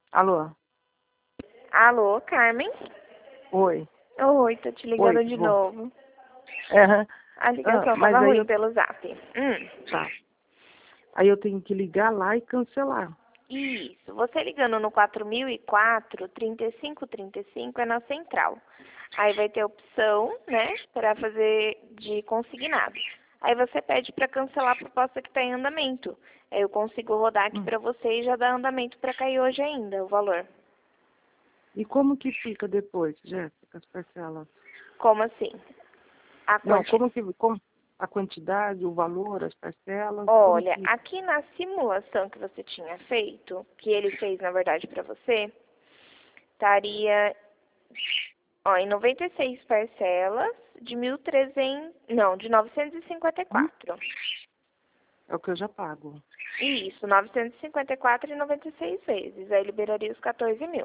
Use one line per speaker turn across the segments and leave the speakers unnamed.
Alô?
Alô, Carmen?
Oi.
Oi, tô te ligando
Oi,
de
vou.
novo.
Aham.
A ligação
Mas
tava
aí
ruim
eu.
pelo zap.
Tá. Aí eu tenho que ligar lá e cancelar.
Isso. Você ligando no 4004 3535 é na central. Aí vai ter opção, né, para fazer de consignado. Aí você pede para cancelar a proposta que está em andamento. Aí eu consigo rodar aqui
Hum.
para você e já dar andamento para cair hoje ainda, o valor.
E como que fica depois, Jéssica, as parcelas?
Como assim? A
Não,
quanti...
como a quantidade, o valor, as parcelas, como
Olha,
que.
aqui na simulação que você tinha feito, que ele fez na verdade para você, estaria em 96 parcelas de 1.300, não, de
Hum?
954.
É o que eu já pago.
Isso, 954 e 96 vezes. Aí liberaria os 14 mil,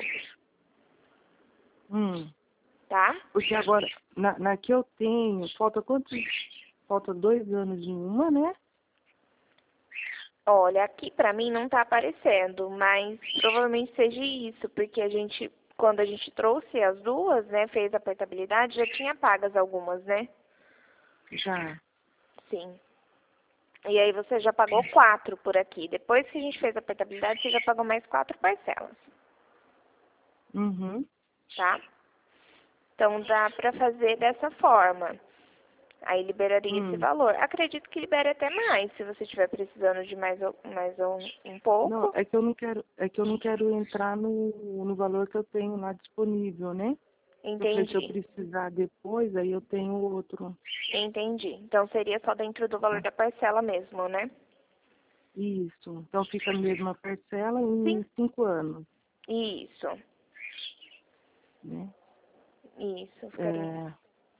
Hum.
tá?
Porque agora, na que eu tenho, falta quantos? Falta 2 anos em uma, né?
Olha, aqui pra mim não tá aparecendo, mas provavelmente seja isso, porque quando a gente trouxe as duas, né, fez a portabilidade, já tinha pagas algumas, né?
Já.
Sim. E aí você já pagou 4 por aqui. Depois que a gente fez a portabilidade, você já pagou mais 4 parcelas,
Uhum.
tá? Então dá pra fazer dessa forma. Aí liberaria esse
Hum.
valor. Acredito que libere até mais, se você estiver precisando de mais um
Não,
pouco.
é que eu não quero entrar no valor que eu tenho lá disponível, né? Eu falei, se eu
Entendi.
precisar depois, aí eu tenho outro.
Entendi. Então seria só dentro do valor
Tá?
da parcela mesmo, né?
Isso. Então fica a mesma parcela
Sim.
em 5 anos,
Isso.
né?
Isso, ficaria.
É,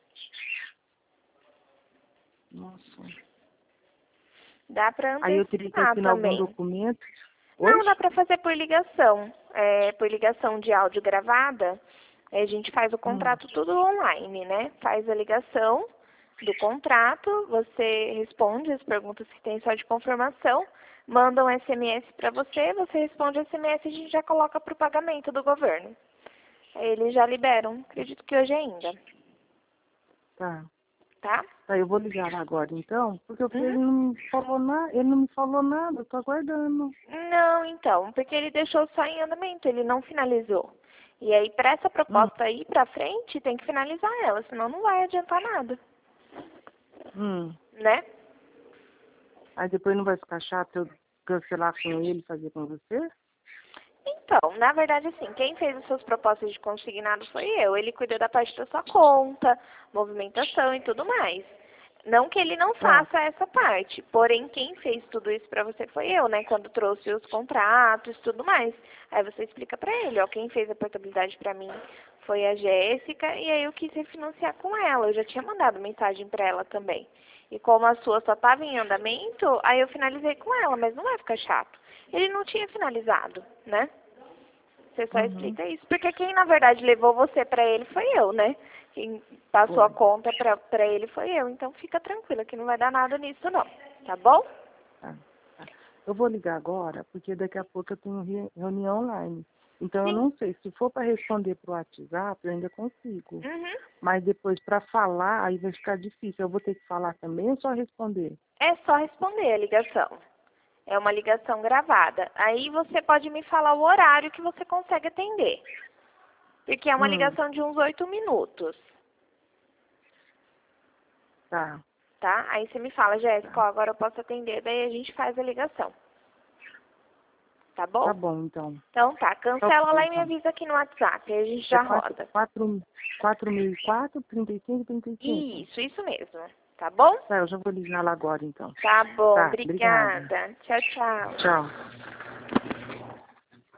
nossa.
Dá pra
Aí eu teria que
antecipar
assinar algum
também.
documento. Oi?
Não, dá pra fazer por ligação. Por ligação de áudio gravada, a gente faz o
Hum.
contrato tudo online, né? Faz a ligação do contrato, você responde as perguntas que tem só de confirmação, manda um SMS para você responde o SMS e a gente já coloca para o pagamento do governo. Aí eles já liberam, acredito que hoje ainda,
Tá.
tá?
Tá, eu vou ligar lá agora então, porque eu falei,
Uhum.
ele não me falou nada, eu tô aguardando.
Não, então, porque ele deixou só em andamento, ele não finalizou. E aí, para essa
Hum.
proposta aí para frente, tem que finalizar ela, senão não vai adiantar nada,
Hum.
né?
Aí depois não vai ficar chato eu cancelar com ele e fazer com você?
Então, na verdade, assim, quem fez as suas propostas de consignado foi eu. Ele cuida da parte da sua conta, movimentação e tudo mais. Não que ele não
Tá.
faça essa parte, porém quem fez tudo isso pra você foi eu, né? Quando trouxe os contratos e tudo mais. Aí você explica pra ele, ó, quem fez a portabilidade pra mim foi a Jéssica e aí eu quis refinanciar com ela. Eu já tinha mandado mensagem pra ela também. E como a sua só estava em andamento, aí eu finalizei com ela, mas não vai ficar chato. Ele não tinha finalizado, né? Você só
Uhum.
explica isso. Porque quem, na verdade, levou você pra ele foi eu, né? Quem passou a
Foi.
conta pra ele foi eu. Então fica tranquila que não vai dar nada nisso, não. Tá bom?
Tá, tá. Eu vou ligar agora, porque daqui a pouco eu tenho reunião online. Então eu
Sim.
não sei, se for para responder pro WhatsApp, eu ainda consigo.
Uhum.
Mas depois para falar, aí vai ficar difícil. Eu vou ter que falar também ou só responder?
É só responder a ligação. É uma ligação gravada. Aí você pode me falar o horário que você consegue atender. Porque é uma
Hum,
ligação de uns 8 minutos,
tá,
tá? Aí você me fala, Jéssica, ó,
tá.
agora eu posso atender, daí a gente faz a ligação. Tá bom?
Tá bom, então.
Então tá,
Tá ok,
cancela lá e me
então.
avisa aqui no WhatsApp, aí a gente
É
já roda.
4.004, 35, 35.
Isso mesmo. Tá bom?
Tá, eu já vou ligar lá agora, então.
Tá bom,
Tá, obrigada.
obrigada. Tchau, tchau.
Tchau.